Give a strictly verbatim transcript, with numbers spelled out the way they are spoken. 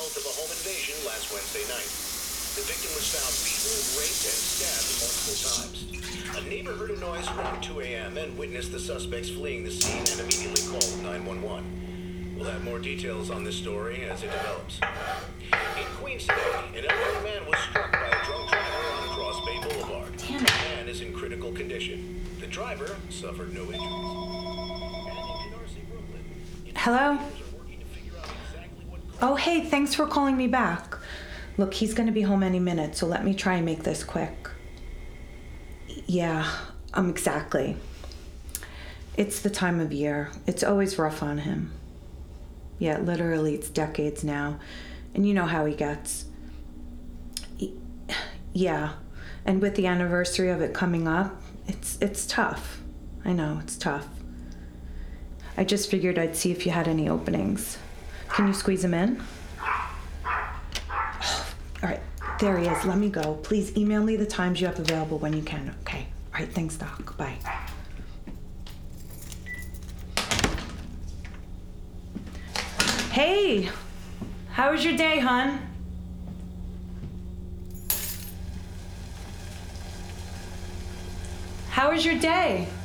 result of a home invasion last Wednesday night. The victim was found beaten, raped, and stabbed multiple times. A neighbor heard a noise around two a.m. and witnessed the suspects fleeing the scene and immediately called nine one one. We'll have more details on this story as it develops. In Queens today, an elderly man was struck by a drunk driver on Cross Bay Boulevard. Damn it. The man is in critical condition. The driver suffered no injuries. And in Canarsie, Brooklyn, Hello? investigators are working to figure out exactly what Oh, hey, thanks for calling me back. Look, he's gonna be home any minute, so let me try and make this quick. Yeah, um, exactly. It's the time of year. It's always rough on him. Yeah, literally, it's decades now. And you know how he gets. Y- Yeah, and with the anniversary of it coming up, it's it's tough. I know, it's tough. I just figured I'd see if you had any openings. Can you squeeze him in? All right, there he is. Let me go. Please email me the times you have available when you can. Okay. All right, thanks, Doc. Bye. Hey, how was your day, hon? How was your day?